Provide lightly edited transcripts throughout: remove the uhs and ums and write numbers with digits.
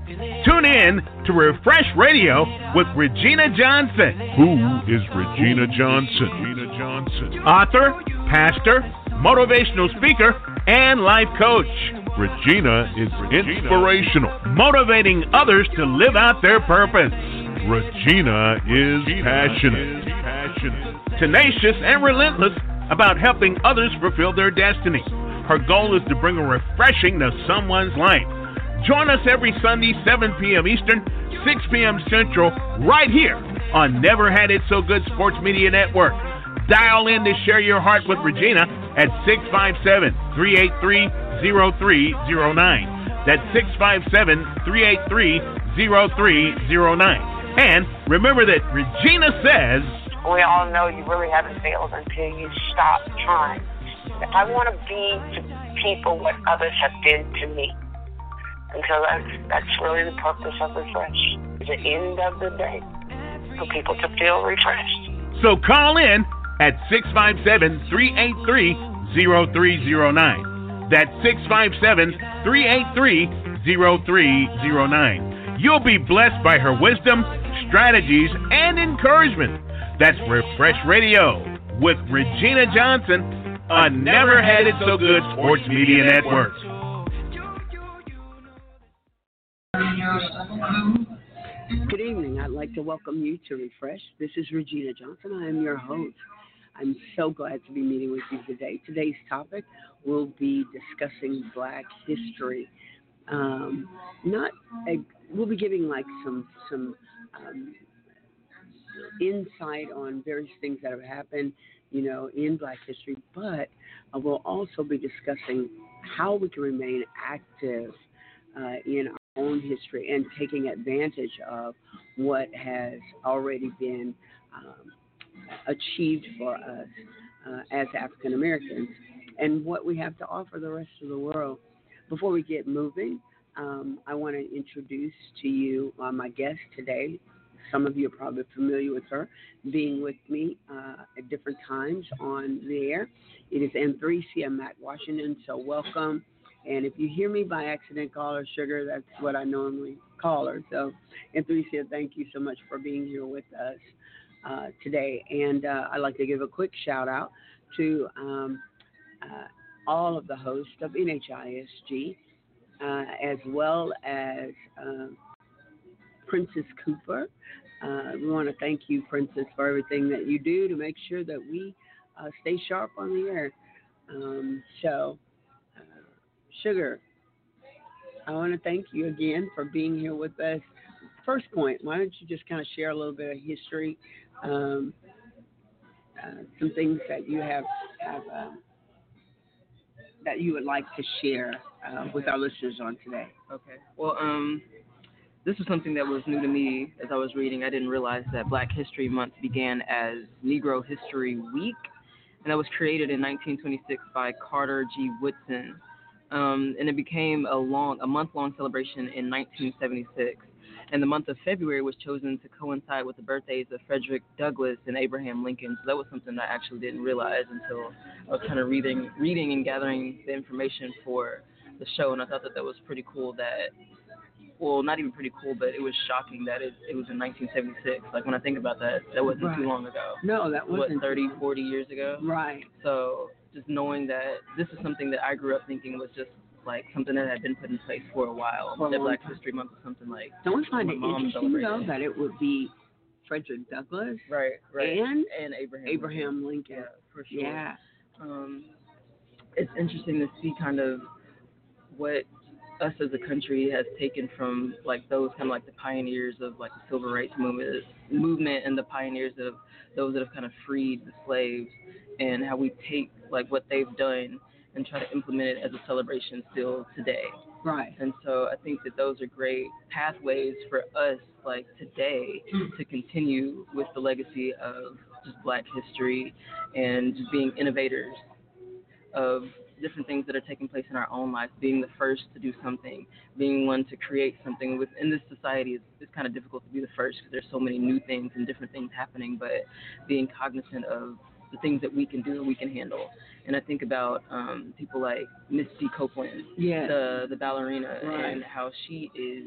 Tune in to Refresh Radio with Regina Johnson. Who is Regina Johnson? Author, pastor, motivational speaker, and life coach. Regina is inspirational, motivating others to live out their purpose. Regina is passionate, tenacious and relentless about helping others fulfill their destiny. Her goal is to bring a refreshing to someone's life. Join us every Sunday, 7 p.m. Eastern, 6 p.m. Central, right here on Never Had It So Good Sports Media Network. Dial in to share your heart with Regina at 657-383-0309. That's 657-383-0309. And remember that Regina says, we all know you really haven't failed until you stop trying. I want to be to people what others have been to me. And so that's really the purpose of Refresh. At the end of the day, for people to feel refreshed. So call in at 657-383-0309. That's 657-383-0309. You'll be blessed by her wisdom, strategies, and encouragement. That's Refresh Radio with Regina Johnson on Never Had It So Good Sports Media Network. Good evening. I'd like to welcome you to Refresh. This is Regina Johnson. I am your host. I'm so glad to be meeting with you today. Today's topic will be discussing Black history. We'll be giving like some insight on various things that have happened, in Black history, but we'll also be discussing how we can remain active in our own history and taking advantage of what has already been achieved for us as African Americans and what we have to offer the rest of the world. Before we get moving, I want to introduce to you my guest today. Some of you are probably familiar with her being with me at different times on the air. It is Anthrecia Mack Washington, so welcome. And if you hear me by accident call her Sugar, that's what I normally call her. So, Anthrecia, thank you so much for being here with us today. And I'd like to give a quick shout out to all of the hosts of NHISG, as well as Princess Cooper. We want to thank you, Princess, for everything that you do to make sure that we stay sharp on the air. Sugar, I want to thank you again for being here with us. First point, why don't you just kind of share a little bit of history, some things that you have that you would like to share with our listeners on today. Okay. Well, this was something that was new to me as I was reading. I didn't realize that Black History Month began as Negro History Week, and that was created in 1926 by Carter G. Woodson. And it became a month-long celebration in 1976. And the month of February was chosen to coincide with the birthdays of Frederick Douglass and Abraham Lincoln. So that was something that I actually didn't realize until I was kind of reading and gathering the information for the show. And I thought that was pretty cool not even pretty cool, but it was shocking that it was in 1976. Like, when I think about that, that wasn't too long ago. No, that wasn't. 30, 40 years ago? Right. So just knowing that this is something that I grew up thinking was just like something that had been put in place for a while. That Black History Month was something like. Don't you find it interesting, though, that it would be Frederick Douglass? Right. And Abraham Lincoln. Yeah, for sure. Yeah. It's interesting to see kind of what us as a country has taken from like those kind of like the pioneers of like the civil rights movement and the pioneers of those that have kind of freed the slaves, and how we take like what they've done and try to implement it as a celebration still today. Right. And so I think that those are great pathways for us like today to continue with the legacy of just Black history and just being innovators of different things that are taking place in our own lives, being the first to do something, being one to create something. Within this society, it's kind of difficult to be the first because there's so many new things and different things happening, but being cognizant of the things that we can do and we can handle. And I think about people like Misty Copeland, the ballerina, right, and how she is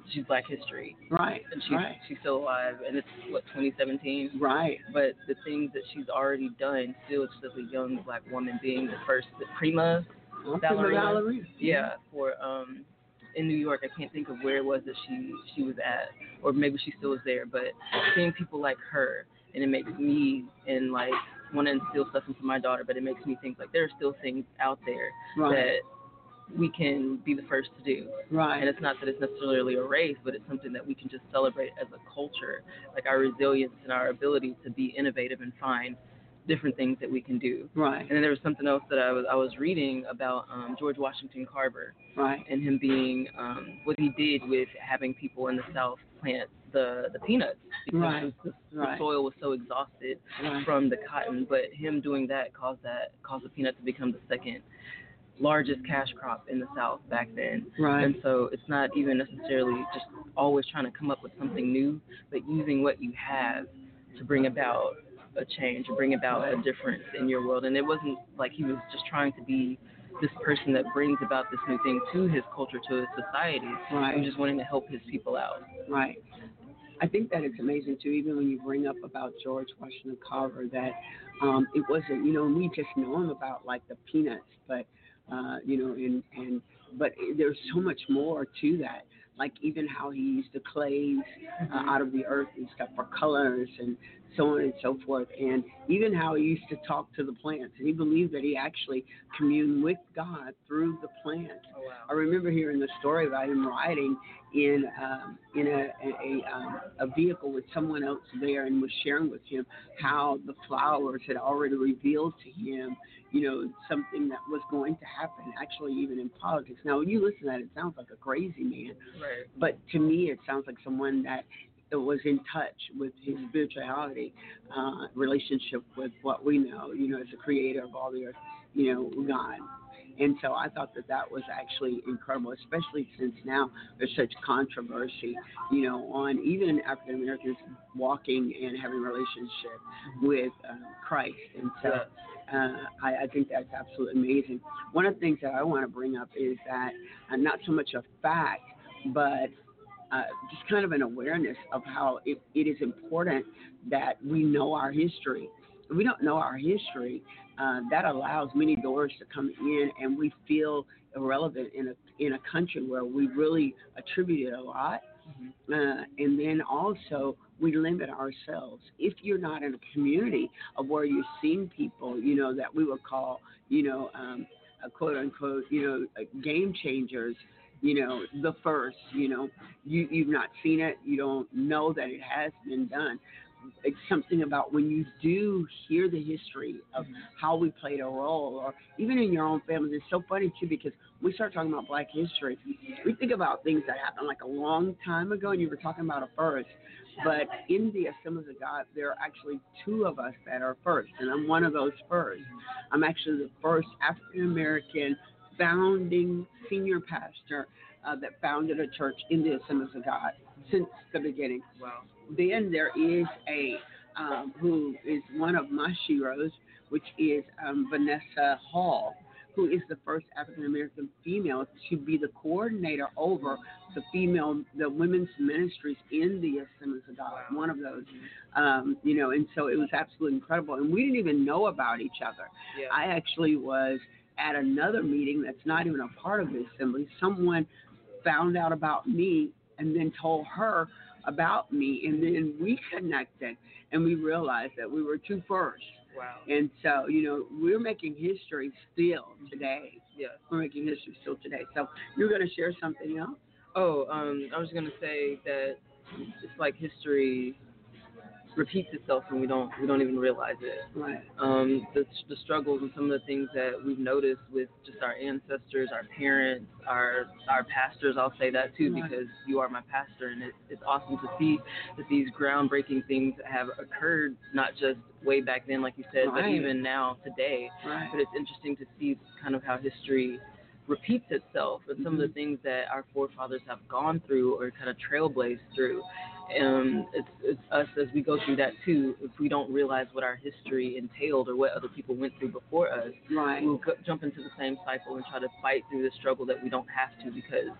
she's Black History. Right. And she's still alive, and it's, 2017? Right. But the things that she's already done, still just as a young Black woman, being the prima ballerina. Yeah, for in New York. I can't think of where it was that she was at, or maybe she still is there. But seeing people like her, and it makes me like want to instill stuff into my daughter. But it makes me think like there are still things out there that we can be the first to do. Right. And it's not that it's necessarily a race, but it's something that we can just celebrate as a culture, like our resilience and our ability to be innovative and find different things that we can do. Right. And then there was something else that I was reading about George Washington Carver. Right. And him being what he did with having people in the South plant the peanuts because the soil was so exhausted from the cotton. But him doing that caused the peanut to become the second largest cash crop in the South back then. Right. And so it's not even necessarily just always trying to come up with something new, but using what you have to bring about a change, or bring about a difference in your world. And it wasn't like he was just trying to be this person that brings about this new thing to his culture, to his society. Right. He was just wanting to help his people out. Right. I think that it's amazing too, even when you bring up about George Washington Carver, that it wasn't, we just know him about like the peanuts, but but there's so much more to that. Like even how he used the clays out of the earth and stuff for colors and so on and so forth. And even how he used to talk to the plants. And he believed that he actually communed with God through the plants. Oh, wow. I remember hearing the story about him riding in a vehicle with someone else there, and was sharing with him how the flowers had already revealed to him, something that was going to happen, actually even in politics. Now, when you listen to that, it sounds like a crazy man. Right. But to me, it sounds like someone that was in touch with his spirituality, relationship with what we know, as the creator of all the earth, God. And so I thought that was actually incredible, especially since now there's such controversy, on even African Americans walking and having a relationship with Christ. And so I think that's absolutely amazing. One of the things that I want to bring up is that not so much a fact, but just kind of an awareness of how it is important that we know our history. If we don't know our history, that allows many doors to come in, and we feel irrelevant in a country where we really attributed a lot. And then also we limit ourselves. If you're not in a community of where you're seeing people, that we would call, a quote unquote, game changers, the first, you've not seen it, you don't know that it has been done. It's something about when you do hear the history of how we played a role, or even in your own family. It's so funny too, because we start talking about Black history, we think about things that happened like a long time ago, and you were talking about a first. But in the Assemblies of God, there are actually two of us that are first, and I'm one of those first. I'm actually the first African American founding senior pastor that founded a church in the Assemblies of God since the beginning. Wow. Then there is who is one of my sheroes, which is Vanessa Hall, who is the first African American female to be the coordinator over the women's ministries in the Assemblies of God. Wow. One of those, and so it was absolutely incredible. And we didn't even know about each other. Yeah. I actually was at another meeting that's not even a part of the assembly. Someone found out about me and then told her about me, and then we connected, and we realized that we were two firsts. Wow. And so, we're making history still today. Yeah. We're making history still today. So you're going to share something else? Oh, I was going to say that it's like history repeats itself and we don't even realize it. Right. The struggles and some of the things that we've noticed with just our ancestors, our parents, our pastors. I'll say that too, because you are my pastor, and it's awesome to see that these groundbreaking things have occurred, not just way back then, like you said, but even now today. Right. But it's interesting to see kind of how history repeats itself, and some of the things that our forefathers have gone through or kind of trailblazed through. It's us as we go through that too. If we don't realize what our history entailed or what other people went through before us, we'll jump into the same cycle and try to fight through the struggle that we don't have to, because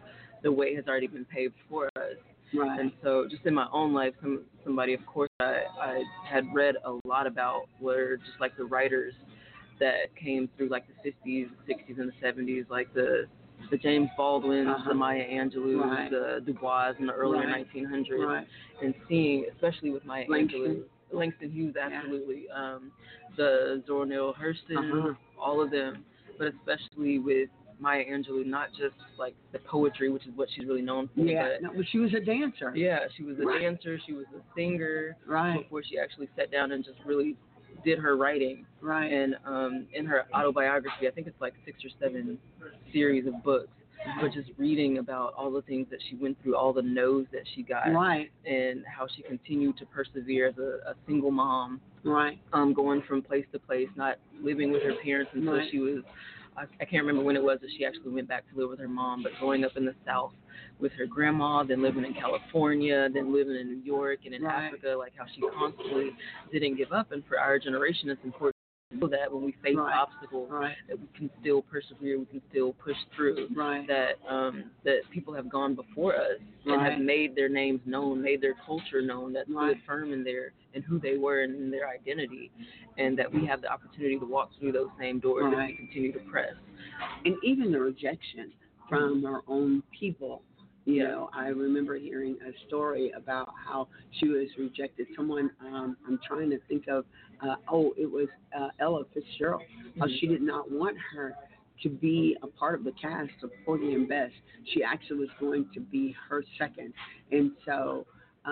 the way has already been paved for us. Right. And so just in my own life, somebody, of course, I had read a lot about were just like the writers that came through like the 50s, 60s, and the 70s, like the James Baldwins, the Maya Angelous, the Du Bois in the earlier 1900s, and seeing, especially with Maya Angelou, Langston Hughes, absolutely, the Zora Neale Hurston, all of them, but especially with Maya Angelou, not just like the poetry, which is what she's really known for. But she was a dancer. Yeah, she was a dancer. She was a singer. Before she actually sat down and just really did her writing. And in her autobiography, I think it's like 6 or 7 series of books, but just reading about all the things that she went through, all the no's that she got, and how she continued to persevere as a single mom, going from place to place, not living with her parents until she was, I can't remember when it was that she actually went back to live with her mom, but growing up in the South with her grandma, then living in California, then living in New York and in Africa, like how she constantly didn't give up. And for our generation, it's important to know that when we face obstacles, that we can still persevere, we can still push through, that people have gone before us and have made their names known, made their culture known, that stood firm in who they were and in their identity, and that we have the opportunity to walk through those same doors as we continue to press. And even the rejection from our own people. You know, I remember hearing a story about how she was rejected. Someone, I'm trying to think of, it was Ella Fitzgerald. How she did not want her to be a part of the cast of Porgy and Bess. She actually was going to be her second. And so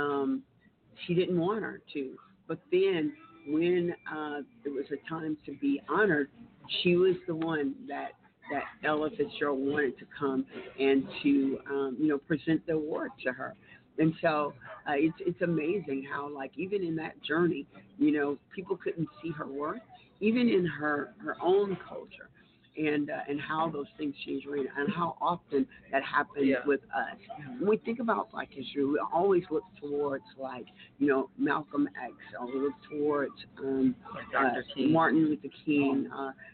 she didn't want her to. But then when there was a time to be honored, she was the one that Ella Fitzgerald wanted to come and to, present the award to her. And so it's amazing how, like, even in that journey, people couldn't see her worth, even in her own culture, and how those things change around, and how often that happens with us. When we think about Black history, we always look towards, like, Malcolm X, or we look towards Martin Luther King,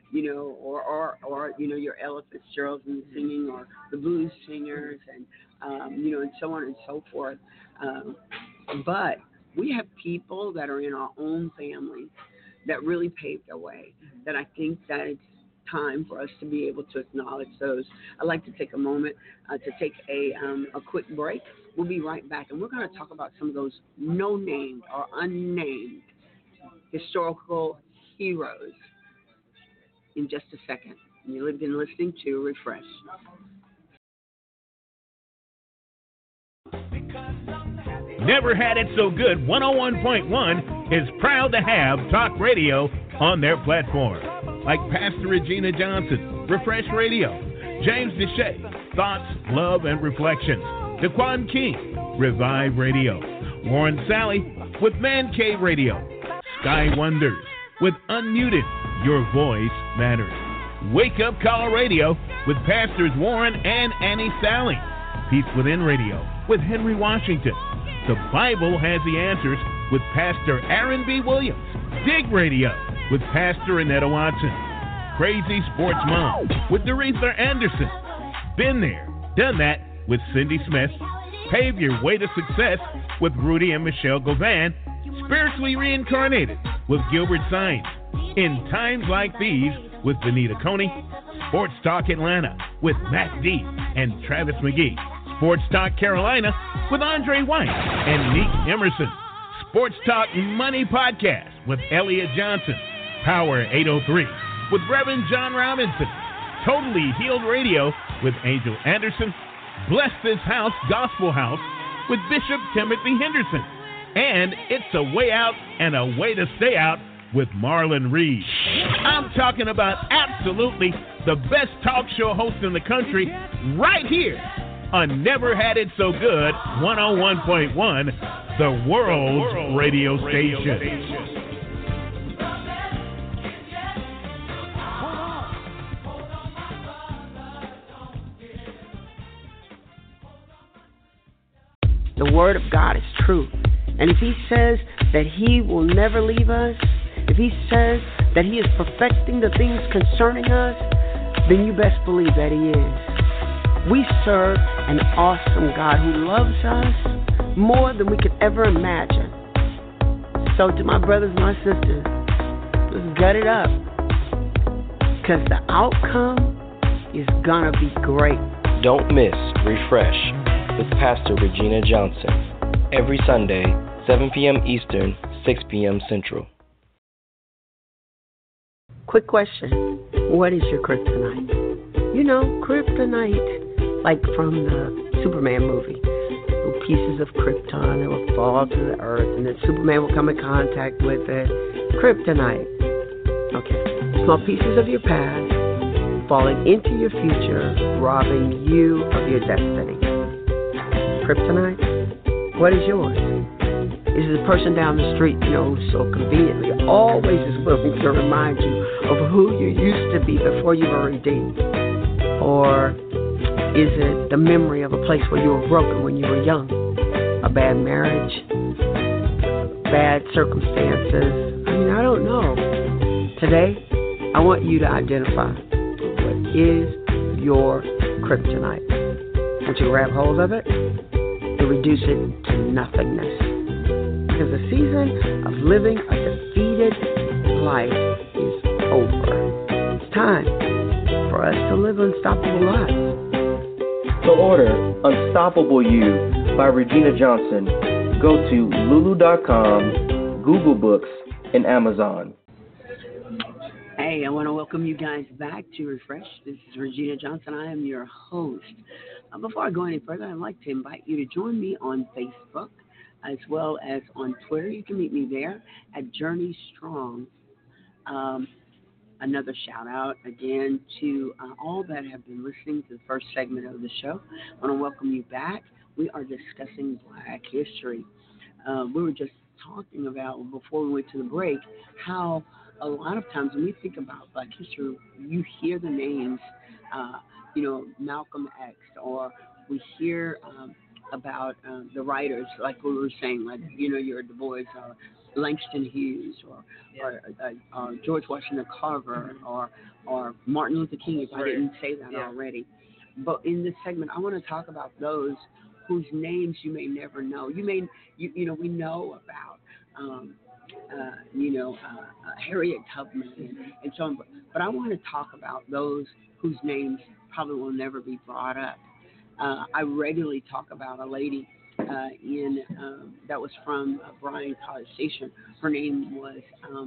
or your Ella Fitzgerald and singing, or the blues singers, and and so on and so forth. But we have people that are in our own families that really paved the way, that I think that it's time for us to be able to acknowledge those. I'd like to take a moment to take a quick break. We'll be right back, and we're going to talk about some of those no-named or unnamed historical heroes in just a second. You've been listening to Refresh. Never Had It So Good 101.1 is proud to have talk radio on their platform, like Pastor Regina Johnson, Refresh Radio, James Deshay, Thoughts, Love, and Reflections, Daquan King, Revive Radio, Warren Sally with Man Cave Radio, Sky Wonders with Unmuted, Your Voice Matters, Wake Up Call Radio with Pastors Warren and Annie Sally, Peace Within Radio with Henry Washington, The Bible Has the Answers with Pastor Aaron B. Williams, Dig Radio with Pastor Annetta Watson, Crazy Sports Mom with Doretha Anderson, Been There, Done That with Cindy Smith, Pave Your Way to Success with Rudy and Michelle Govan, Spiritually Reincarnated with Gilbert Sines, In Times Like These with Benita Coney, Sports Talk Atlanta with Matt D and Travis McGee, Sports Talk Carolina with Andre White and Neek Emerson, Sports Talk Money Podcast with Elliot Johnson, Power 803 with Reverend John Robinson, Totally Healed Radio with Angel Anderson, Bless This House Gospel House with Bishop Timothy Henderson, and It's a Way Out and a Way to Stay Out with Marlon Reed. I'm talking about absolutely the best talk show host in the country right here on Never Had It So Good 101.1, the world's radio station. The Word of God is true. And if He says that He will never leave us, if He says that He is perfecting the things concerning us, then you best believe that He is. We serve an awesome God who loves us more than we could ever imagine. So to my brothers and my sisters, let's gut it up, because the outcome is gonna be great. Don't miss Refresh with Pastor Regina Johnson every Sunday, 7 p.m. Eastern, 6 p.m. Central. Quick question. What is your kryptonite? You know, kryptonite, like from the Superman movie. Little pieces of krypton that will fall to the earth, and then Superman will come in contact with it. Kryptonite. Okay. Small pieces of your past falling into your future, robbing you of your destiny. Kryptonite? What is yours? Is it the person down the street, so conveniently always is willing to remind you of who you used to be before you were redeemed? Or is it the memory of a place where you were broken when you were young? A bad marriage? Bad circumstances? I don't know. Today, I want you to identify what is your kryptonite. I want you to grab hold of it and reduce it to nothingness. Because the season of living a defeated life is over. It's time for us to live unstoppable lives. To order Unstoppable You by Regina Johnson, go to Lulu.com, Google Books, and Amazon. Hey, I want to welcome you guys back to Refresh. This is Regina Johnson. I am your host. Before I go any further, I'd like to invite you to join me on Facebook as well as on Twitter. You can meet me there at Journey Strong. Another shout out again to all that have been listening to the first segment of the show. I want to welcome you back. We are discussing Black history. We were just talking about, before we went to the break, how a lot of times when we think about Black history, you hear the names, Malcolm X, or we hear about the writers, like we were saying, like, your Du Bois, or Langston Hughes, or George Washington Carver, or Martin Luther King, if I didn't say that already. But in this segment, I want to talk about those whose names you may never know. We know about, Harriet Tubman and so on. But I want to talk about those whose names probably will never be brought up. I regularly talk about a lady that was from Bryan College Station. Her name was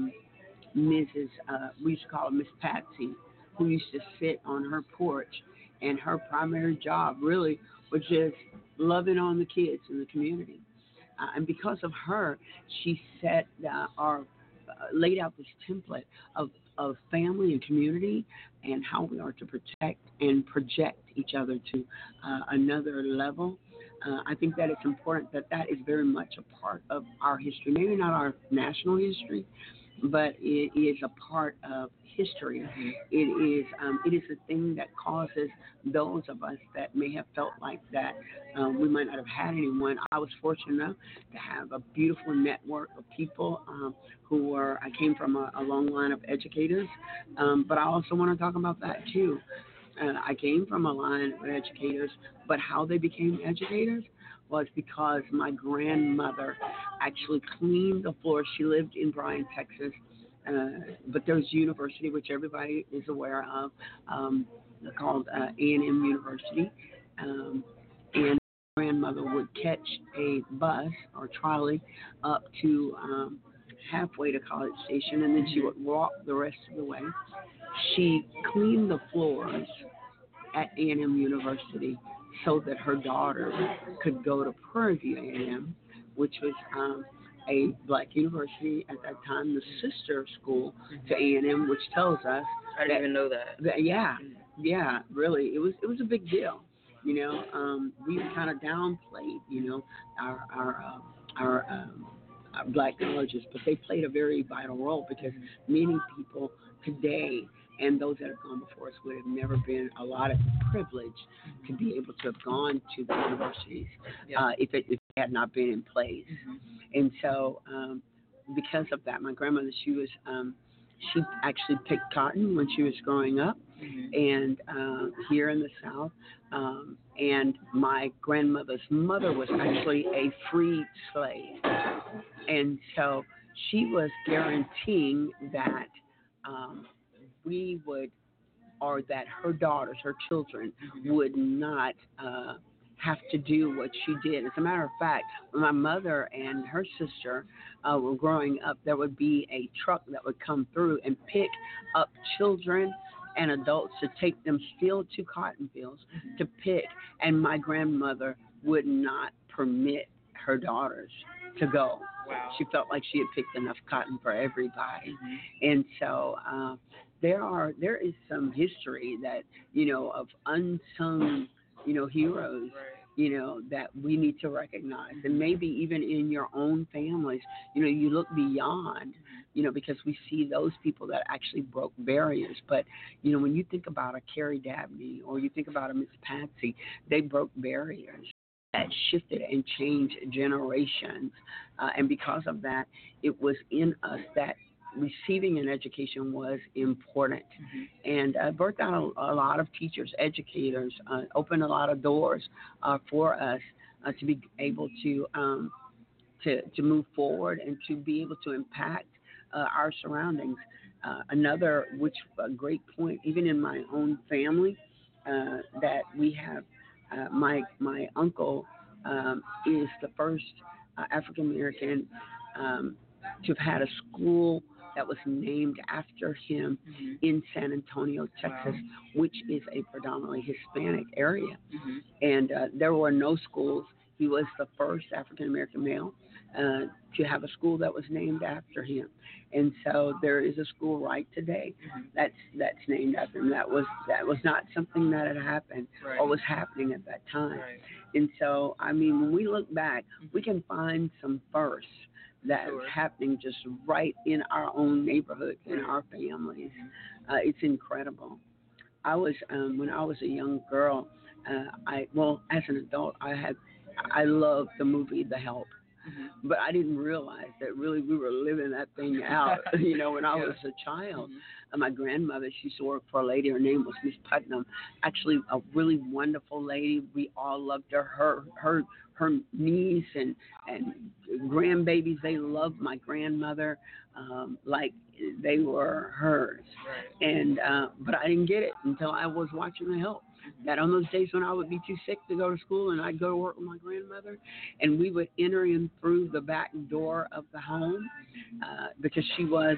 Mrs. We used to call her Miss Patsy, who used to sit on her porch, and her primary job really was just loving on the kids in the community. And because of her, she set laid out this template of family and community and how we are to protect and project each other to another level. I think that it's important that is very much a part of our history. Maybe not our national history, but it is a part of history. It is a thing that causes those of us that may have felt like that we might not have had anyone. I was fortunate enough to have a beautiful network of people I came from a long line of educators, but I also want to talk about that too. I came from a line of educators, but how they became educators was because my grandmother actually cleaned the floor. She lived in Bryan, Texas, but there's a university, which everybody is aware of, called A&M University, and my grandmother would catch a bus or trolley up to halfway to College Station, and then she would walk the rest of the way. She cleaned the floors at A&M University so that her daughter could go to Prairie View A&M, which was a Black university at that time, the sister school to A&M, which tells us I didn't even know that. Yeah, really, it was a big deal. We kind of downplayed, our Black colleges, but they played a very vital role because many people today and those that have gone before us would have never been allotted the privilege to be able to have gone to the universities if it had not been in place. And so because of that, my grandmother, she actually picked cotton when she was growing up. and here in the South. And my grandmother's mother was actually a freed slave. And so she was guaranteeing that we would, or that her daughters, her children, would not have to do what she did. As a matter of fact, when my mother and her sister were growing up, there would be a truck that would come through and pick up children and adults to take them still to cotton fields to pick, and my grandmother would not permit her daughters to go. Wow. She felt like she had picked enough cotton for everybody. And so there is some history that, of unsung, heroes, that we need to recognize. And maybe even in your own families, you look beyond, because we see those people that actually broke barriers. But, when you think about a Carrie Dabney or you think about a Miss Patsy, they broke barriers that shifted and changed generations. And because of that, it was in us that receiving an education was important. And birthed out a lot of teachers, educators, opened a lot of doors for us to be able to move forward and to be able to impact our surroundings. Another, a great point, even in my own family, that we have, my uncle is the first African American to have had a school that was named after him in San Antonio, Texas, which is a predominantly Hispanic area. And there were no schools. He was the first African American male to have a school that was named after him. And so there is a school right today that's named after him. That was not something that had happened or was happening at that time. And so, when we look back, we can find some firsts that's happening just right in our own neighborhood, in our families. It's incredible. I was when I was a young girl, as an adult, I loved the movie The Help. But I didn't realize that really we were living that thing out, when I was a child. My grandmother, she used to work for a lady. Her name was Miss Putnam. Actually, a really wonderful lady. We all loved her. Her niece and grandbabies, they loved my grandmother like they were hers. And but I didn't get it until I was watching The Help. That on those days when I would be too sick to go to school and I'd go to work with my grandmother, and we would enter in through the back door of the home because she was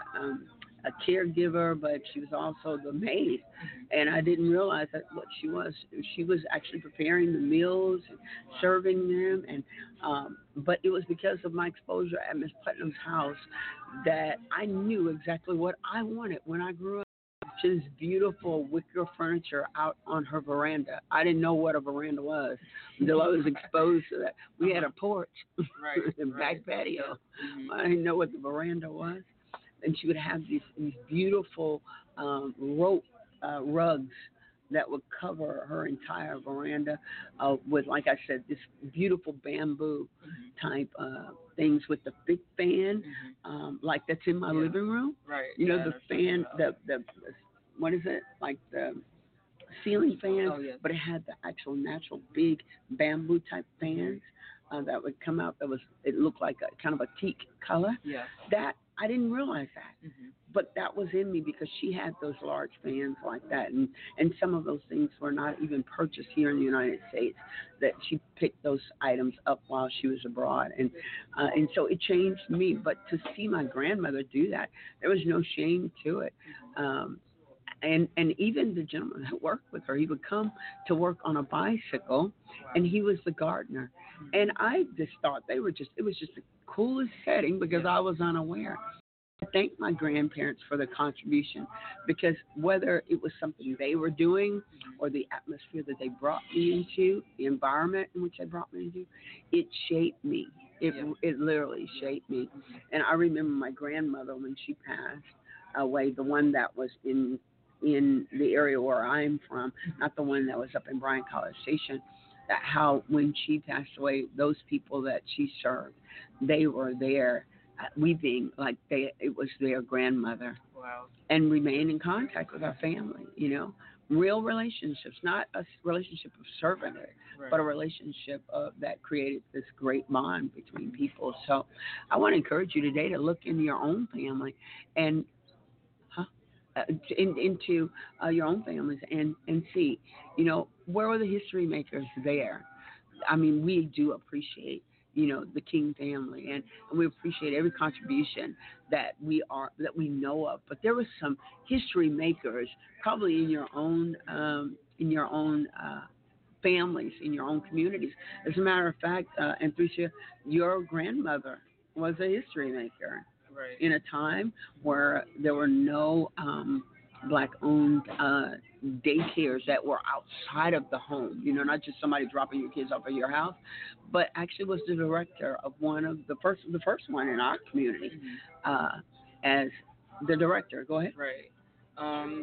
a caregiver, but she was also the maid. And I didn't realize that what she was. She was actually preparing the meals and serving them. And but it was because of my exposure at Miss Putnam's house that I knew exactly what I wanted when I grew up. This beautiful wicker furniture out on her veranda. I didn't know what a veranda was until I was exposed to that. We had a porch and back patio. I didn't know what the veranda was. And she would have these beautiful rope rugs that would cover her entire veranda with, like I said, this beautiful bamboo type things with the big fan, like that's in my living room. The fan, the what is it? Like the ceiling fan, but it had the actual natural big bamboo type fans that would come out. It looked like a kind of a teak color. That I didn't realize that, but that was in me because she had those large fans like that, and some of those things were not even purchased here in the United States. That she picked those items up while she was abroad, and so it changed me. But to see my grandmother do that, there was no shame to it. And even the gentleman that worked with her, he would come to work on a bicycle, and he was the gardener. And I just thought it was just the coolest setting because I was unaware. I thank my grandparents for the contribution because whether it was something they were doing or the atmosphere that they brought me into, the environment in which they brought me into, it shaped me. It literally shaped me. And I remember my grandmother when she passed away, the one that was in the area where I'm from, not the one that was up in Bryan College Station, that how when she passed away, those people that she served, they were there weeping like it was their grandmother. Wow. And remain in contact with our family, real relationships, not a relationship of servanthood, right. but a relationship that created this great bond between people. So I want to encourage you today to look into your own family and into your own families and see, where were the history makers there? I mean, we do appreciate, the King family, and we appreciate every contribution that we know of. But there were some history makers, probably in your own families, in your own communities. As a matter of fact, Anthricia, your grandmother was a history maker. Right. In a time where there were no Black-owned daycares that were outside of the home, not just somebody dropping your kids off at your house, but actually was the director of one of the first one in our community, as the director. Go ahead. Right.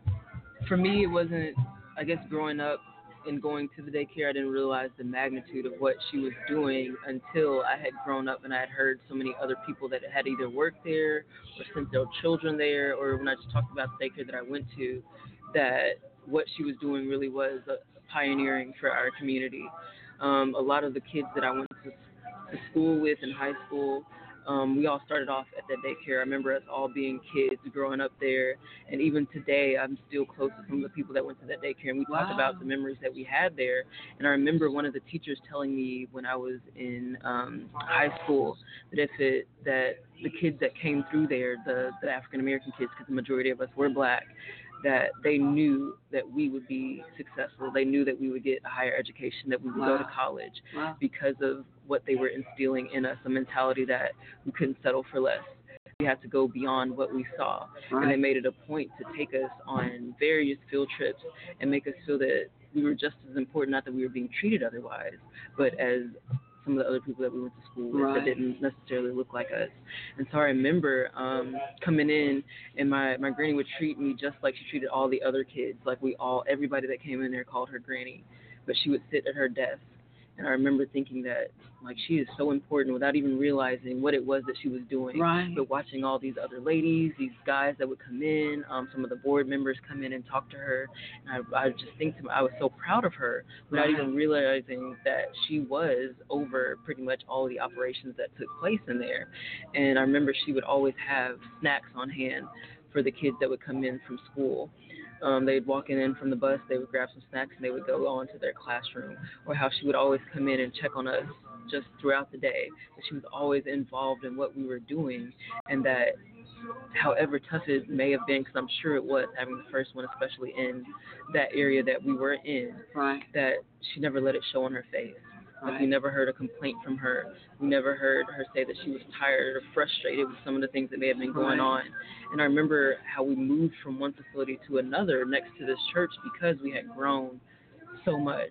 For me, it wasn't, I guess, growing up and going to the daycare, I didn't realize the magnitude of what she was doing until I had grown up and I had heard so many other people that had either worked there or sent their children there, or when I just talked about the daycare that I went to, that what she was doing really was pioneering for our community. A lot of the kids that I went to school with in high school, we all started off at that daycare. I remember us all being kids growing up there, and even today I'm still close to some of the people that went to that daycare, and we talk about the memories that we had there. And I remember one of the teachers telling me when I was in high school that that the kids that came through there, the African American kids, because the majority of us were Black, that they knew that we would be successful. They knew that we would get a higher education, that we would go to college because of what they were instilling in us, a mentality that we couldn't settle for less. We had to go beyond what we saw. And they made it a point to take us on various field trips and make us feel that we were just as important, not that we were being treated otherwise, but as some of the other people that we went to school with that didn't necessarily look like us. And so I remember coming in, and my granny would treat me just like she treated all the other kids. Like everybody that came in there called her granny, but she would sit at her desk. And I remember thinking that, like, she is so important without even realizing what it was that she was doing. But watching all these other ladies, these guys that would come in, some of the board members come in and talk to her. And I just think to myself, I was so proud of her without even realizing that she was over pretty much all of the operations that took place in there. And I remember she would always have snacks on hand for the kids that would come in from school. They'd walk in from the bus, they would grab some snacks, and they would go on to their classroom. Or how she would always come in and check on us just throughout the day. That she was always involved in what we were doing, and that however tough it may have been, because I'm sure it was, having the first one, especially in that area that we were in, that she never let it show on her face. Like, we never heard a complaint from her. We never heard her say that she was tired or frustrated with some of the things that may have been going on. And I remember how we moved from one facility to another next to this church because we had grown so much.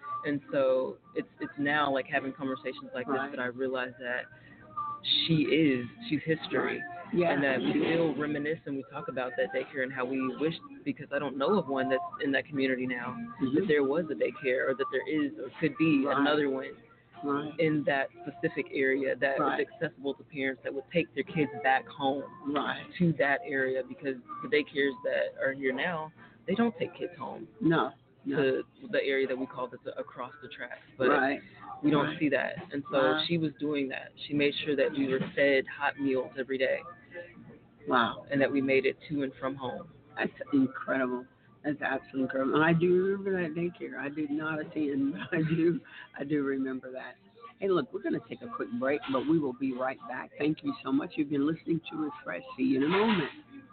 And so it's now like having conversations like this that I realize that she's history. And that we still reminisce and we talk about that daycare and how we wish, because I don't know of one that's in that community now, that there was a daycare, or that there is or could be another one in that specific area that was accessible to parents that would take their kids back home to that area, because the daycares that are here now, they don't take kids home. To the area that we call across the tracks, but we don't see that. And so she was doing that. She made sure that we were fed hot meals every day. And that we made it to and from home. That's incredible. That's absolutely incredible. And I do remember that daycare. I did not attend, but I do remember that. Hey, look, we're going to take a quick break, but we will be right back. Thank you so much. You've been listening to Refresh. See you in a moment.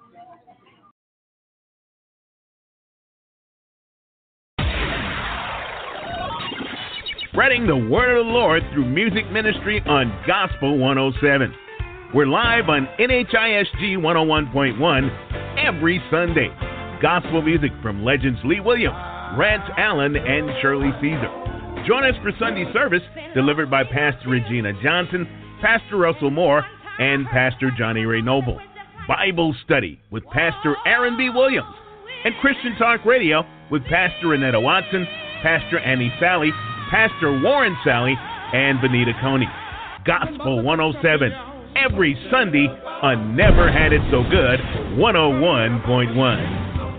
Spreading the word of the Lord through music ministry on Gospel 107. We're live on NHISG 101.1 every Sunday. Gospel music from legends Lee Williams, Rance Allen, and Shirley Caesar. Join us for Sunday service delivered by Pastor Regina Johnson, Pastor Russell Moore, and Pastor Johnny Ray Noble. Bible study with Pastor Aaron B. Williams, and Christian Talk Radio with Pastor Renetta Watson, Pastor Annie Sally, Pastor Warren Sally, and Benita Coney. Gospel 107, every Sunday on Never Had It So Good 101.1.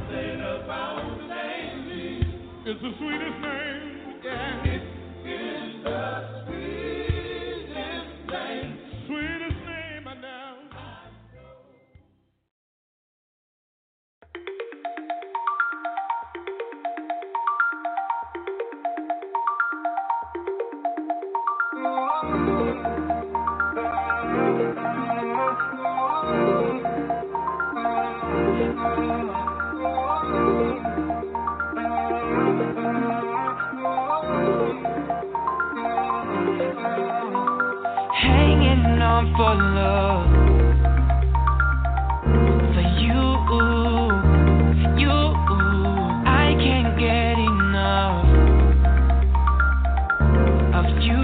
It's the sweetest name. Yeah. It's the sweetest name I know. Hanging on for love, for you, I can't get enough of you.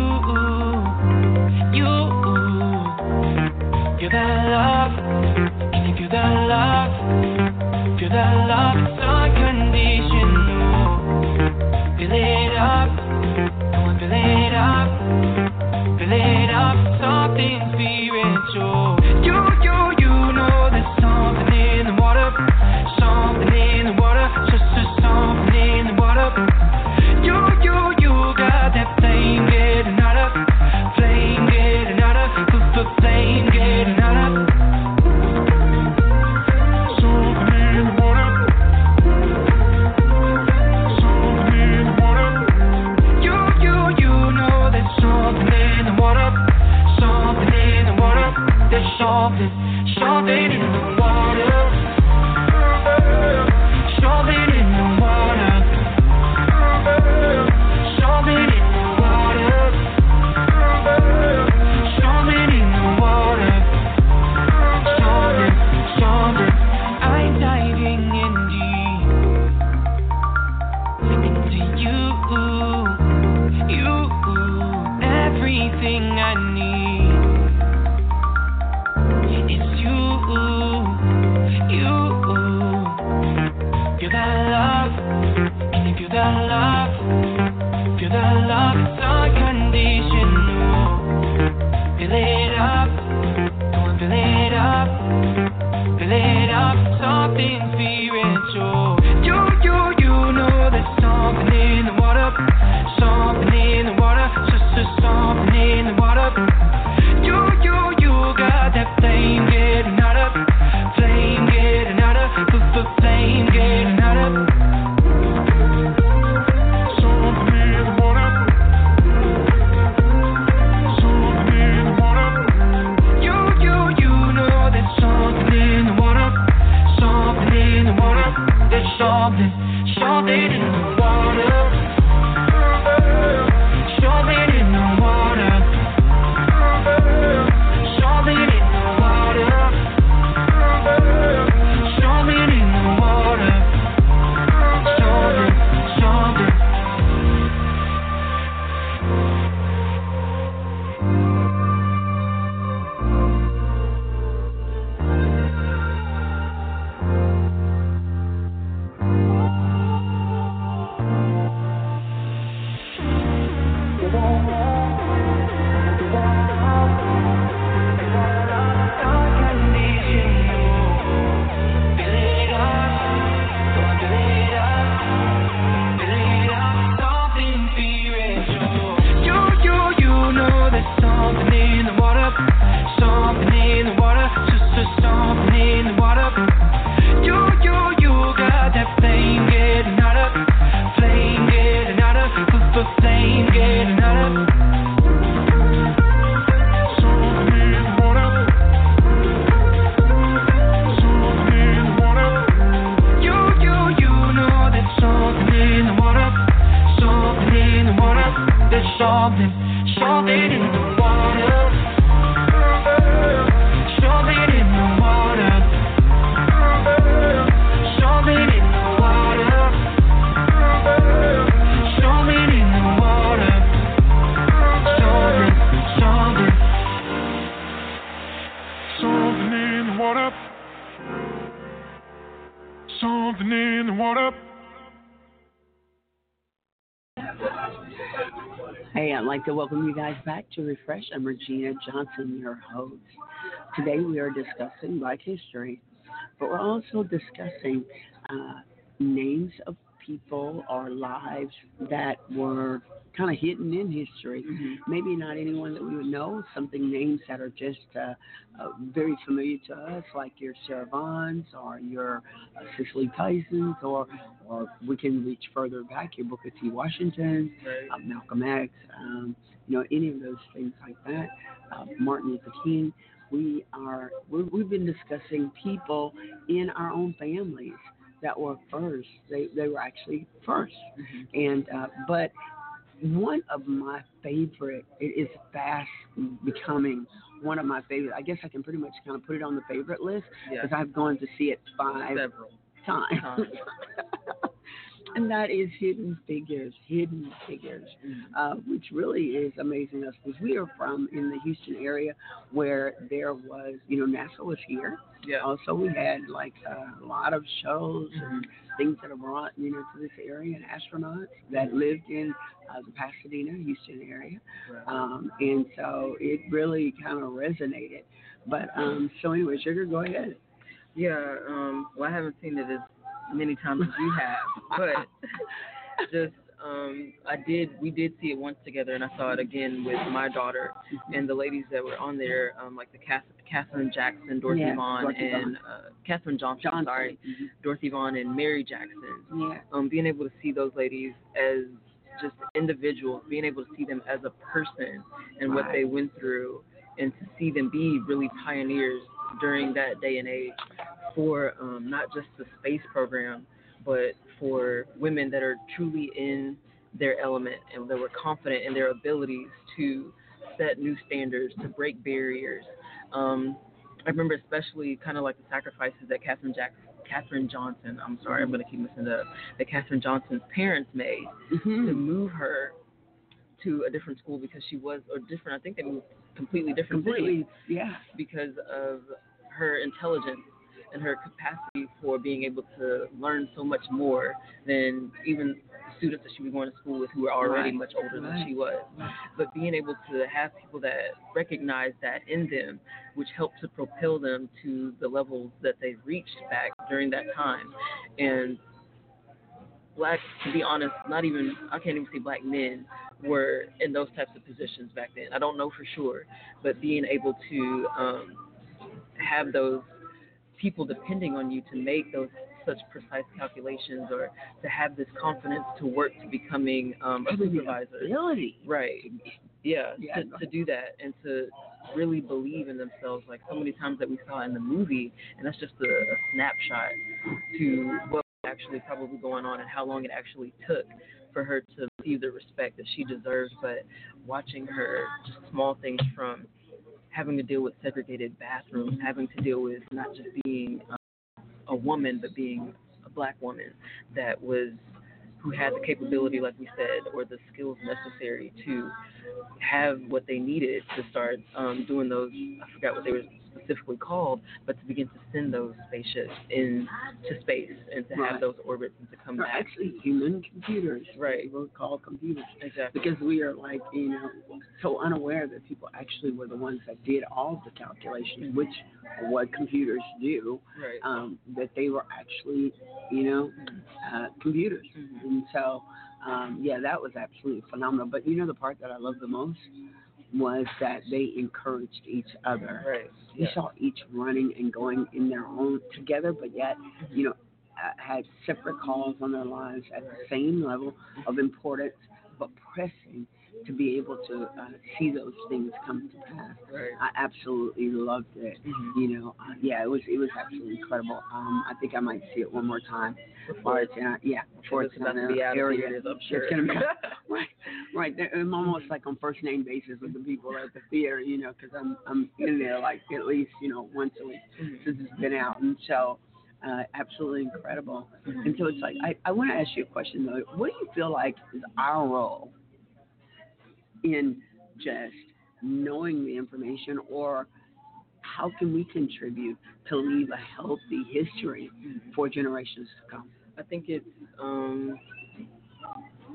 Feel that love, can you feel that love? Feel that love, it's unconditional. Fill it up, come on, fill it up. Fill it up, something spiritual. You know there's something in the water. Something in the water, just something in the water. You got that flame getting out of. Flame getting out of, flame getting out of. Something in the water. Something in the water. You know there's something in the water. Something in the water. There's something in the water. Something in the water. Something in the water. Something in the water. Something. I'm diving in deep into you. Everything I need is you. Feel that love, can you feel that love? Feel that love, it's unconditional. Fill it up, come on, fill it up. Fill it up, something spiritual. You know there's something in the water. Something in the water, just something in the water. You got that flame getting out of. Flame getting out of, flame getting out of. Something in the water. Something in the water. You know there's something in the water. Something in the water. There's something in the water. Something in the water. Something in the water. Something in the water. Something. Something in the water. Hey, I'd like to welcome you guys back to Refresh. I'm Regina Johnson, your host. Today we are discussing Black history, but we're also discussing names of people or lives that were kind of hidden in history. Maybe not anyone that we would know, names that are just very familiar to us, like your Sarah Vaughns or your Cicely Tysons, or we can reach further back, your Booker T. Washington, Malcolm X, any of those things like that, Martin Luther King. We've been discussing people in our own families that were first. They were actually first, and but one of my favorite, it is fast becoming one of my favorite. I guess I can pretty much kind of put it on the favorite list because I've gone to see it several times. And that is Hidden Figures, which really is amazing us because we are from in the Houston area where there was, NASA was here. Yeah. Also, we had like a lot of shows and things that are brought, to this area, and astronauts that lived in the Pasadena, Houston area. And so it really kind of resonated. But so anyway, Sugar, go ahead. Yeah, well, I haven't seen it as many times as you have, but just we did see it once together, and I saw it again with my daughter and the ladies that were on there, like the Katherine Jackson, Dorothy Vaughan, and Katherine Johnson. Dorothy Vaughan and Mary Jackson. Being able to see those ladies as just individuals, being able to see them as a person and what they went through, and to see them be really pioneers during that day and age for not just the space program, but for women that are truly in their element and that were confident in their abilities to set new standards, to break barriers. I remember especially kind of like the sacrifices that Katherine Johnson, I'm sorry, I'm going to keep messing up, that Katherine Johnson's parents made to move her to a different school because she was, or different, I think they moved completely different cities, because of her intelligence and her capacity for being able to learn so much more than even the students that she was going to school with who were already much older than she was. But being able to have people that recognize that in them, which helped to propel them to the levels that they've reached back during that time. And black, to be honest, I can't even say black men were in those types of positions back then. I don't know for sure, but being able to have those people depending on you to make those such precise calculations, or to have this confidence to work to becoming a supervisor. Right. Yeah, to do that and to really believe in themselves, like so many times that we saw in the movie, and that's just a snapshot to what was actually probably going on and how long it actually took for her to receive the respect that she deserves. But watching her, just small things from having to deal with segregated bathrooms, having to deal with not just being a woman, but being a black woman who had the capability, like we said, or the skills necessary to have what they needed to start doing those, I forgot what they were specifically called, but to begin to send those spaceships into space and to have those orbits and to come back. Actually, human computers. We're called computers. Exactly. Because we are so unaware that people actually were the ones that did all the calculations, which are what computers do, that they were actually, computers. And so, that was absolutely phenomenal. But the part that I love the most was that they encouraged each other. You saw each running and going in their own together, but yet, had separate calls on their lives at the same level of importance, but pressing to be able to see those things come to pass. I absolutely loved it. It was absolutely incredible. I think I might see it one more time. Before it's about to be out of theaters, I'm sure. It's going to be right. I'm almost like on first name basis with the people at the theater, because I'm in there like at least once a week since it's been out, and so absolutely incredible. And so it's like I want to ask you a question though. What do you feel like is our role in just knowing the information, or how can we contribute to leave a healthy history for generations to come? I think it's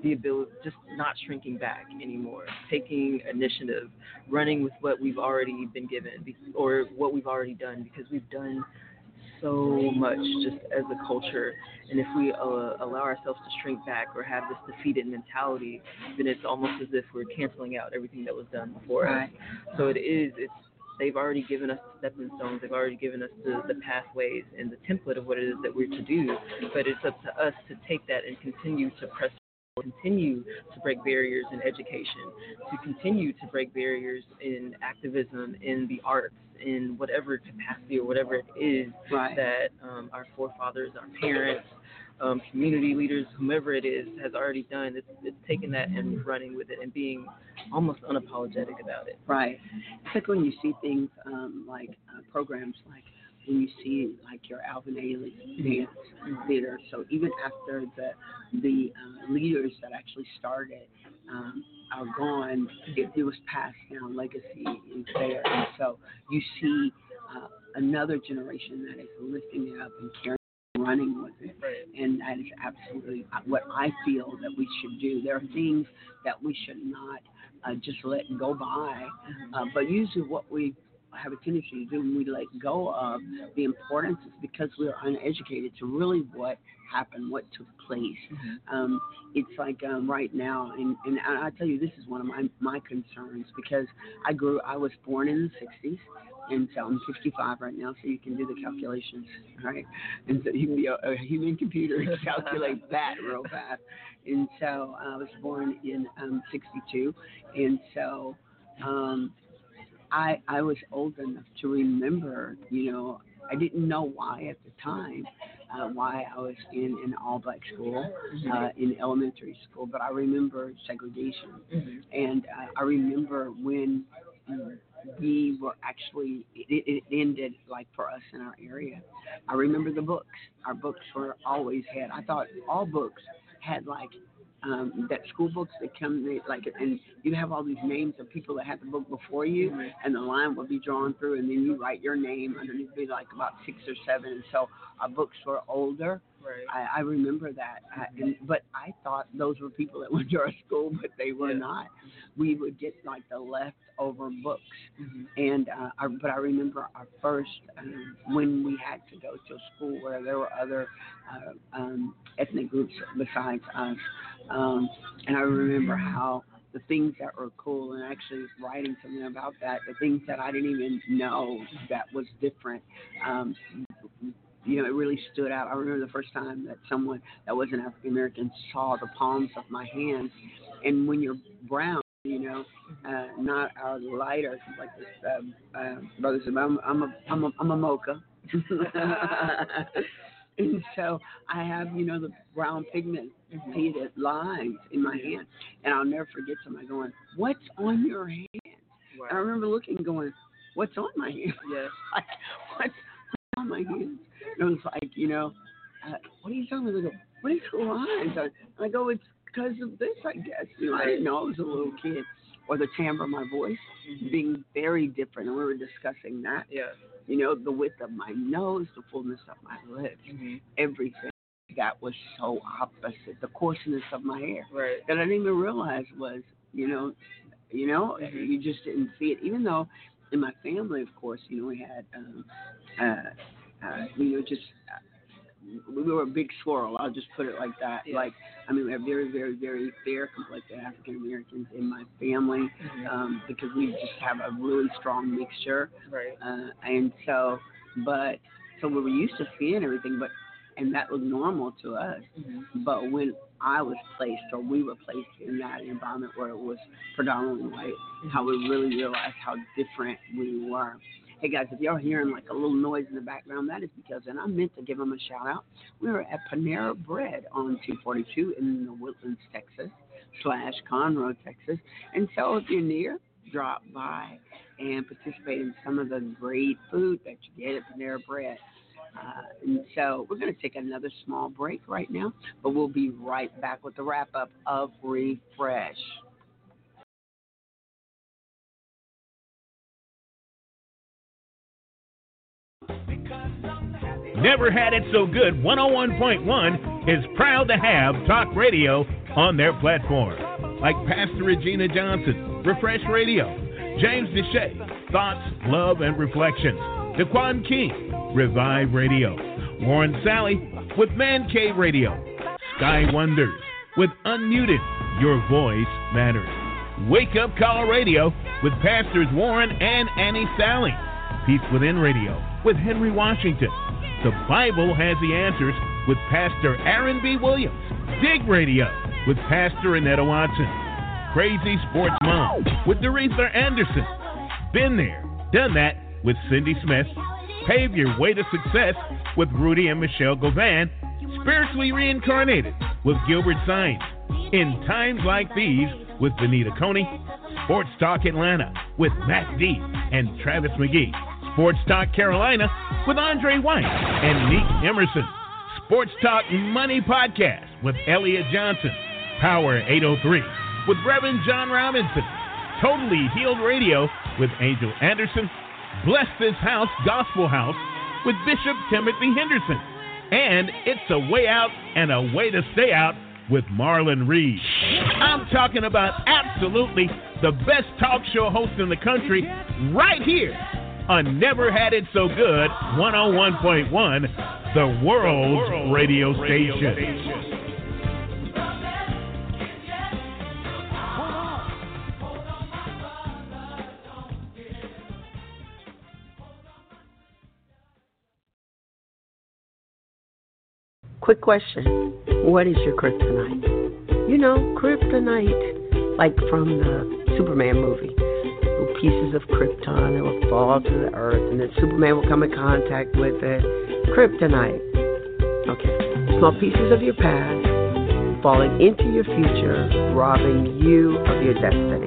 the ability, just not shrinking back anymore, taking initiative, running with what we've already been given or what we've already done, because we've done so much just as a culture. And if we allow ourselves to shrink back or have this defeated mentality, then it's almost as if we're canceling out everything that was done before us. So they've already given us the stepping stones, they've already given us the pathways and the template of what it is that we're to do, but it's up to us to take that and continue to press, continue to break barriers in education, to continue to break barriers in activism, in the arts, in whatever capacity or whatever it is that our forefathers, our parents, community leaders, whomever it is, has already done. It's taking that and running with it and being almost unapologetic about it. Right. It's like when you see things like programs like when you see like your Alvin Ailey dance theater. So even after the leaders that actually started are gone, it was passed down, legacy is there. And so you see another generation that is lifting it up and carrying, running with it, and that is absolutely what I feel that we should do. There are things that we should not just let go by, but usually what we have a tendency to do when we let go of the importance is because we're uneducated to really what happened, what took place. It's like right now, and I tell you, this is one of my concerns, because I was born in the 60s, and so I'm 55 right now, so you can do the calculations, right? And so you can be a human computer and calculate that real fast. And so I was born in 62, and so I was old enough to remember, I didn't know why at the time, why I was in an all-black school, in elementary school, but I remember segregation. And I remember when we were actually, it ended like for us in our area. I remember the books. Our books were always I thought all books had like, that school books that come like, and you have all these names of people that had the book before you, and the line would be drawn through, and then you write your name underneath, be like about 6 or 7, and so our books were older. I remember that, but I thought those were people that went to our school, but they were not. We would get like the leftover books, and but I remember our first when we had to go to a school where there were other ethnic groups besides us, and I remember how the things that were cool, and actually writing something about that, the things that I didn't even know that was different. It really stood out. I remember the first time that someone that wasn't African American saw the palms of my hands, and when you're brown, not our lighter like this brother said, I'm a mocha. And so I have, the brown pigmented lines in my hand, and I'll never forget somebody going, "What's on your hand?" Wow. And I remember looking, going, "What's on my hand?" Yes. What's on my hand? And it was like, what are you talking about? They go, "What is the lines?" And I go, "It's because of this, I guess." I didn't know I was a little kid. Or the timbre of my voice being very different, and we were discussing that. Yeah. The width of my nose, the fullness of my lips, everything that was so opposite. The coarseness of my hair that I didn't even realize was, you just didn't see it. Even though in my family, of course, we had, we were a big swirl. I'll just put it like that. Yeah. We have very, very, very fair complected African Americans in my family, because we just have a really strong mixture. Right. And so we were used to seeing everything, and that was normal to us. But when I was placed, or we were placed in that environment where it was predominantly white, how we really realized how different we were. Hey guys, if y'all hearing like a little noise in the background, that is because, and I meant to give them a shout out, we were at Panera Bread on 242 in the Woodlands, Texas, /Conroe, Texas. And so if you're near, drop by and participate in some of the great food that you get at Panera Bread. And so we're going to take another small break right now, but we'll be right back with the wrap up of Refresh. Never Had It So Good 101.1 is proud to have talk radio on their platform, like Pastor Regina Johnson, Refresh Radio, James Deshay, Thoughts, Love, and Reflections, Daquan King, Revive Radio, Warren Sally with Man Cave Radio, Sky Wonders with Unmuted, Your Voice Matters, Wake Up Call Radio with Pastors Warren and Annie Sally, Peace Within Radio with Henry Washington, The Bible Has the Answers with Pastor Aaron B. Williams, Dig Radio with Pastor Annetta Watson, Crazy Sports Mom with Doretha Anderson, Been There, Done That with Cindy Smith, Pave Your Way to Success with Rudy and Michelle Govan, Spiritually Reincarnated with Gilbert Sines, In Times Like These with Benita Coney, Sports Talk Atlanta with Matt D and Travis McGee, Sports Talk Carolina with Andre White and Neek Emerson, Sports Talk Money Podcast with Elliot Johnson, Power 803 with Reverend John Robinson, Totally Healed Radio with Angel Anderson, Bless This House Gospel House with Bishop Timothy Henderson, and It's a Way Out and a Way to Stay Out with Marlon Reed. I'm talking about absolutely the best talk show host in the country right here on Never Had It So Good 101.1, the world's radio station. Quick question. What is your kryptonite? You know, kryptonite, like from the Superman movie. Little pieces of krypton that will fall to the earth, and then Superman will come in contact with it. Kryptonite. Okay. Small pieces of your past falling into your future, robbing you of your destiny.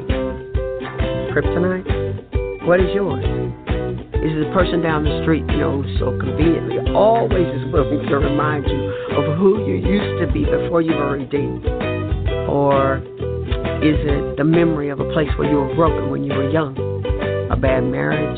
Kryptonite? What is yours? Is it the person down the street, you know, so conveniently always is willing to remind you of who you used to be before you were redeemed? Or is it the memory of a place where you were broken when you were young? A bad marriage?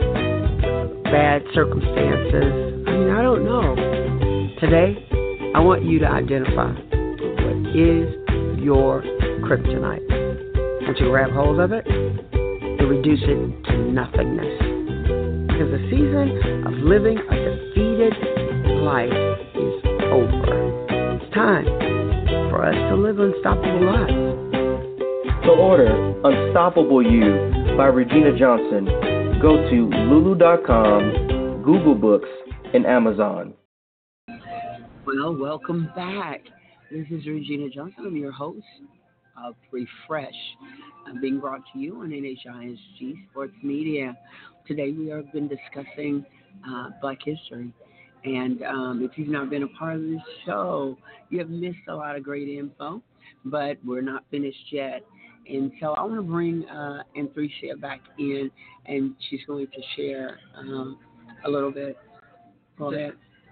Bad circumstances? I mean, I don't know. Today, I want you to identify what is your kryptonite. Once you grab hold of it, you reduce it to nothingness. Because the season of living a defeated life is over. It's time for us to live unstoppable lives. To order Unstoppable You by Regina Johnson, go to Lulu.com, Google Books, and Amazon. Well, welcome back. This is Regina Johnson. I'm your host of Refresh. I'm being brought to you on NHISG Sports Media. Today we have been discussing Black history. And if you've not been a part of this show, you have missed a lot of great info, but we're not finished yet. And so I want to bring Anthrecia back in, and she's going to share a little bit. Go ahead.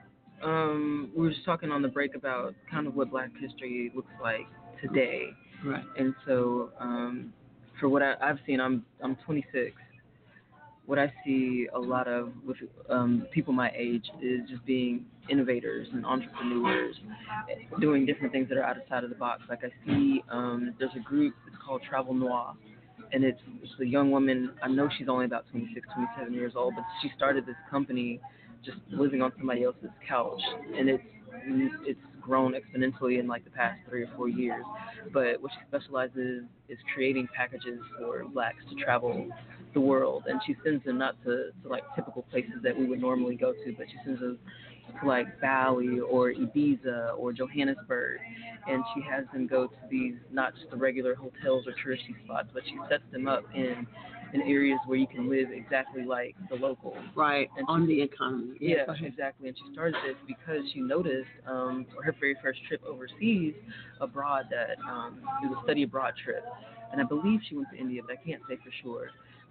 We were just talking on the break about kind of what Black history looks like today. Right. And so for what I've seen, I'm 26. What I see a lot of with people my age is just being innovators and entrepreneurs, doing different things that are outside of the box. Like I see there's a group, it's called Travel Noir, and it's a young woman. I know she's only about 26, 27 years old, but she started this company just living on somebody else's couch, and it's grown exponentially in like the past 3 or 4 years. But what she specializes is creating packages for Blacks to travel the world, and she sends them not to like typical places that we would normally go to, but she sends them to like Bali or Ibiza or Johannesburg, and she has them go to these not just the regular hotels or touristy spots, but she sets them up in areas where you can live exactly like the locals. Right, and on the economy. Yeah, exactly. And she started this because she noticed her very first trip overseas abroad that it was a study abroad trip. And I believe she went to India, but I can't say for sure.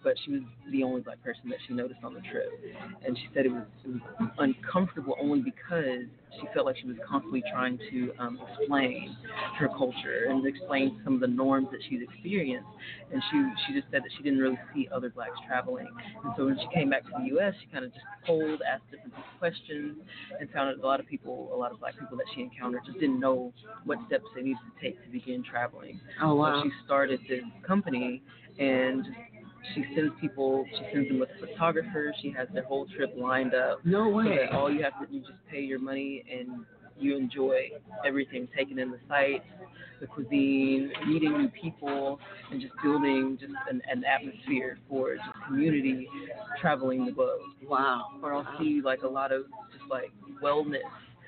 but she was the only black person that she noticed on the trip. And she said it was uncomfortable only because she felt like she was constantly trying to explain her culture and explain some of the norms that she's experienced. And she just said that she didn't really see other blacks traveling. And so when she came back to the U.S., she kind of just polled, asked different questions, and found that a lot of black people that she encountered just didn't know what steps they needed to take to begin traveling. Oh, wow. So she started this company, and she sends them with a photographer. She has their whole trip lined up. No way. So that all you have to do is just pay your money and you enjoy everything, taking in the sights, the cuisine, meeting new people, and just building just an atmosphere for just community traveling the globe. Wow. Or I'll see like a lot of just like wellness,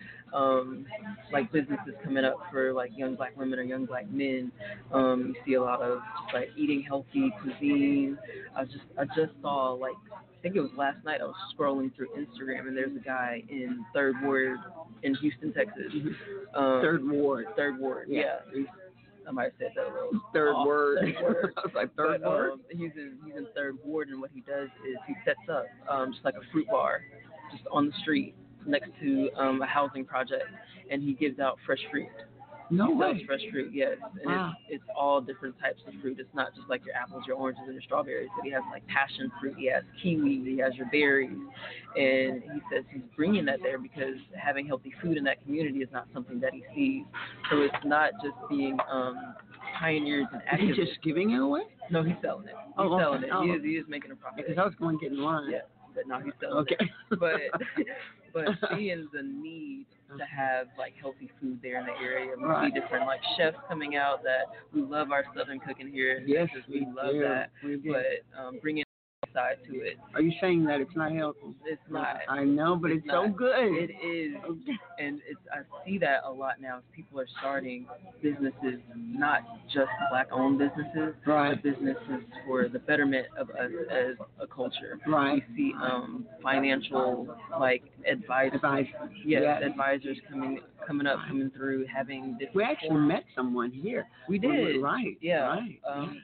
like businesses coming up for like young black women or young black men. You see a lot of just like eating healthy cuisine. I just saw, like, I think it was last night, I was scrolling through Instagram, and there's a guy in Third Ward in Houston, Texas. Third Ward. Yeah. I might have said that a little. Third off. Word. Third Word. I was like, Third Word? He's in Third Ward, and what he does is he sets up just like a fruit bar just on the street next to a housing project, and he gives out fresh fruit. No He way. sells fresh fruit, yes. And Wow. it's all different types of fruit. It's not just like your apples, your oranges, and your strawberries. But he has like passion fruit. He has kiwi. He has your berries. And he says he's bringing that there because having healthy food in that community is not something that he sees. So it's not just being pioneers and Is he activists. just giving it away? No, he's selling it. He's Oh, okay. selling it. Oh. He is making a profit. Because I was going to get in line. Yeah, but no, he's selling Okay. it. But seeing the need to have like healthy food there in the area, we Right. see different like chefs coming out that we love our Southern cooking here in Yes, Texas. we love do. that. We do. But bringing the side to it, Are you saying that it's not healthy? it's not. I know, but it's so not. good. It is. And I see that a lot now. People are starting businesses, not just black-owned businesses, Right. but businesses for the betterment of us as a culture. Right. We see financial like advisors, advisors coming through, having different. We actually forums. met someone here. We did. Right. Yeah. Right.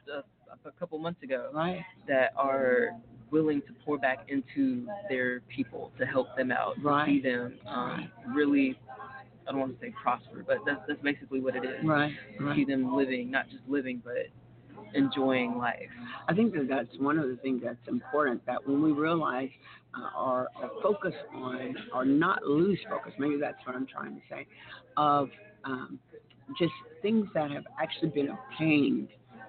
A couple months ago. Right. That are willing to pour back into their people to help them out, Right. to see them really, I don't want to say prosper, but that's basically what it is. Right. To Right. see them living, not just living, but enjoying life. I think that's one of the things that's important, that when we realize our focus on, or not lose focus, maybe that's what I'm trying to say, of just things that have actually been attained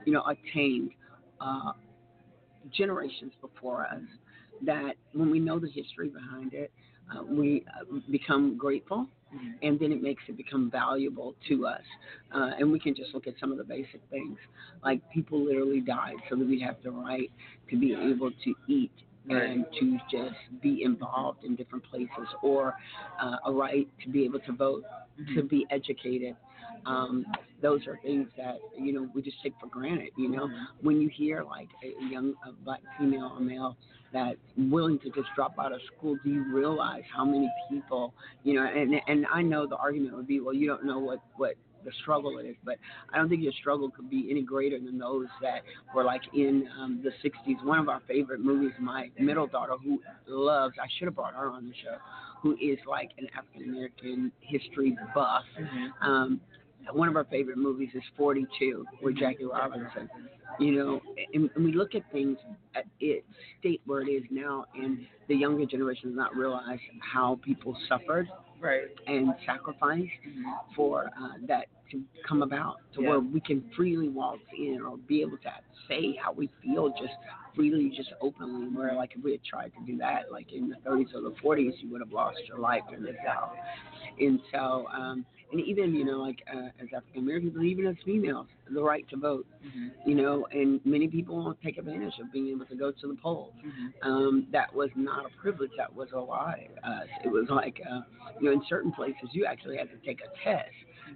generations before us, that when we know the history behind it, we become grateful, and then it makes it become valuable to us. And we can just look at some of the basic things, like people literally died so that we have the right to be able to eat and to just be involved in different places, or a right to be able to vote, to be educated. Those are things that, we just take for granted, When you hear like a young black female or male that's willing to just drop out of school, do you realize how many people, and I know the argument would be, well, you don't know what the struggle is, but I don't think your struggle could be any greater than those that were like in the 60s. One of our favorite movies, my middle daughter, who loves, I should have brought her on the show, who is like an African-American history buff. One of our favorite movies is 42 with Jackie Robinson, and we look at things at its state where it is now, and the younger generation does not realize how people suffered and sacrificed for that to come about, to where we can freely walk in or be able to say how we feel just freely, just openly, where like if we had tried to do that like in the 30s or the 40s, you would have lost your life in the South. And so, and even, as African Americans, but even as females, the right to vote, and many people won't take advantage of being able to go to the polls. That was not a privilege, that was a lie. It was like, in certain places, you actually had to take a test.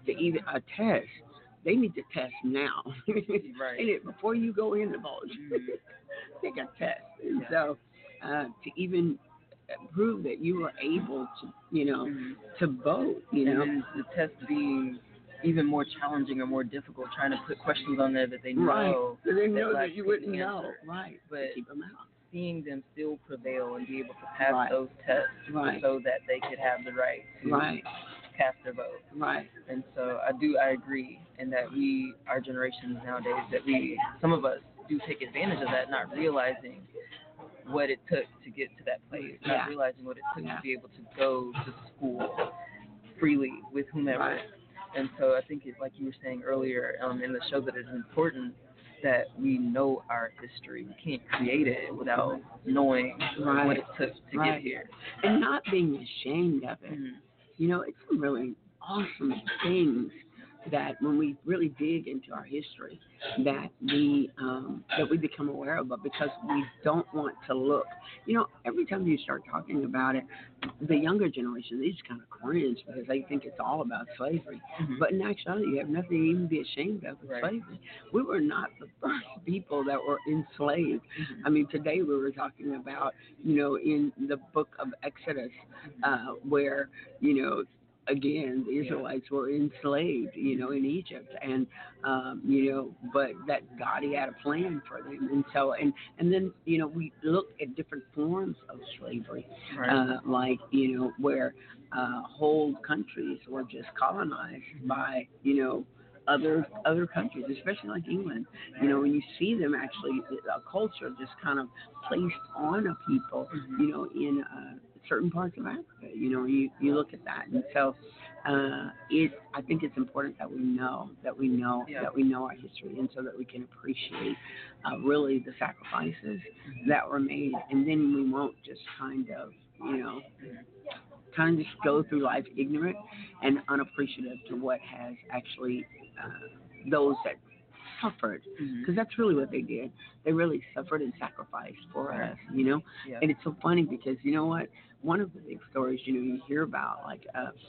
They need to test now. Before you go in the vote, take a test. And so, to even prove that you were able to, to vote, And the test being even more challenging or more difficult, trying to put questions on there that they know. Right. So they that know Black that you wouldn't couldn't know. answer. Right. But keep them out. seeing them still prevail and be able to pass Right. those tests Right. so that they could have the right to Right. cast their vote. Right. And so I agree, and that our generations nowadays, that some of us do take advantage of that, not realizing what it took to get to that place, not realizing what it took to be able to go to school freely with whomever. Right. And so I think it's like you were saying earlier in the show, that it's important that we know our history. We can't create it without knowing what it took to get here. And not being ashamed of it. Mm-hmm. You know, it's some really awesome things that when we really dig into our history, that we become aware of, but because we don't want to look. You know, every time you start talking about it, the younger generation, they just kind of cringe because they think it's all about slavery. Mm-hmm. But in actuality, you have nothing to even be ashamed of with slavery. We were not the first people that were enslaved. Mm-hmm. I mean, today we were talking about, you know, in the book of Exodus, where, you know, again, the Israelites were enslaved, you know, in Egypt, and you know, but that God, He had a plan for them, and so, and then, you know, we look at different forms of slavery, like, you know, where whole countries were just colonized by, you know, other countries, especially like England. You know, when you see them actually, a culture just kind of placed on a people, you know, in certain parts of Africa. You know, you look at that, and so I think it's important that we know our history, and so that we can appreciate really the sacrifices that were made, and then we won't just kind of, you know, just go through life ignorant and unappreciative to what has actually those that suffered, because that's really what they did. They really suffered and sacrificed for us, you know. And it's so funny because, you know what, one of the big stories, you know, you hear about, like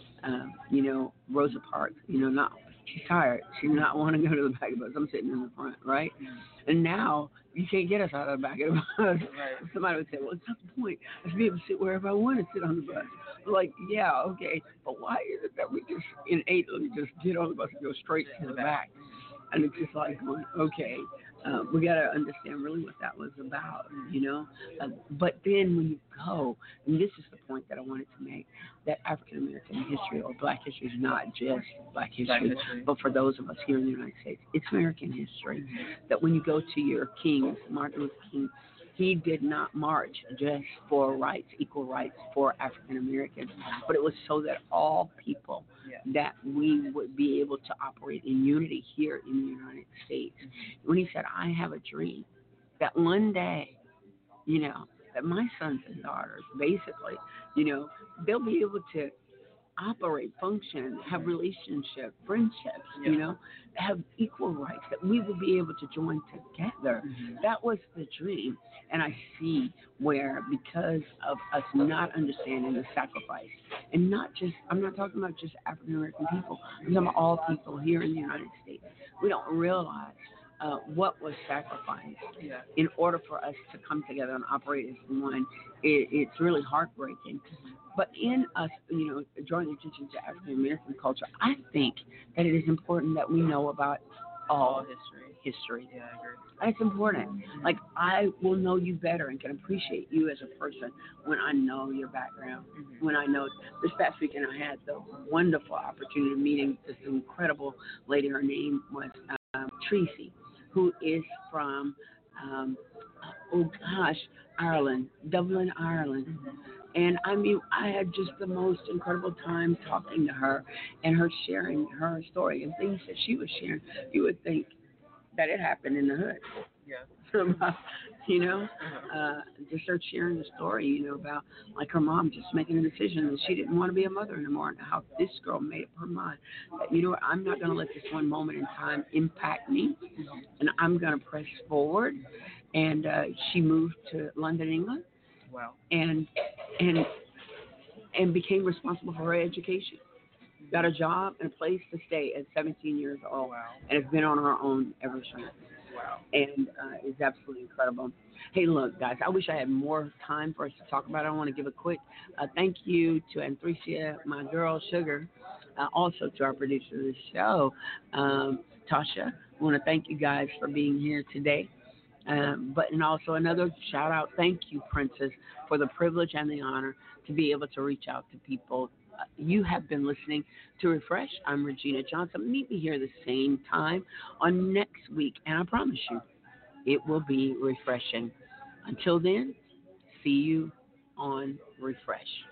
you know, Rosa Parks, you know, she's tired, she's not wanting to go to the back of the bus, I'm sitting in the front, right? And now you can't get us out of the back of the bus. Somebody would say, well, it's not the point, I should be able to sit wherever I want to sit on the bus. Like, yeah, okay, but why is it that we just innately just get on the bus and go straight to the back? And it's just like, okay, we got to understand really what that was about, you know. But then when you go, and this is the point that I wanted to make, that African American history or Black history is not just Black history, but for those of us here in the United States, it's American history. That when you go to your kings, Martin Luther King, he did not march just for rights, equal rights for African Americans, but it was so that all people, that we would be able to operate in unity here in the United States. When he said, I have a dream that one day, you know, that my sons and daughters, basically, you know, they'll be able to operate, function, have relationships, friendships, you know, have equal rights, that we will be able to join together. That was the dream. And I see where, because of us not understanding the sacrifice, and not just, I'm not talking about just African American people, I'm talking about all people here in the United States. We don't realize what was sacrificed in order for us to come together and operate as one. It's really heartbreaking. But in us, you know, drawing attention to African American culture, I think that it is important that we know about all history. Yeah, I agree. That's important. Like, I will know you better and can appreciate you as a person when I know your background. When I know, this past weekend I had the wonderful opportunity of meeting this incredible lady. Her name was Tracy, who is from, Ireland, Dublin, Ireland. And I mean, I had just the most incredible time talking to her and her sharing her story and things that she was sharing. You would think that it happened in the hood. You know, just her sharing the story, you know, about like her mom just making a decision that she didn't want to be a mother anymore, and how this girl made up her mind that, you know what, I'm not going to let this one moment in time impact me, and I'm going to press forward. And she moved to London, England. Wow. And became responsible for her education. Got a job and a place to stay at 17 years old. Wow. And has been on her own ever since. and is absolutely incredible. Hey, look, guys, I wish I had more time for us to talk about it. I want to give a quick thank you to Anthrecia, my girl, Sugar, also to our producer of the show, Tasha. I want to thank you guys for being here today. And also another shout out, thank you, Princess, for the privilege and the honor to be able to reach out to people. You have been listening to Refresh. I'm Regina Johnson. Meet me here the same time on next week, and I promise you, it will be refreshing. Until then, see you on Refresh.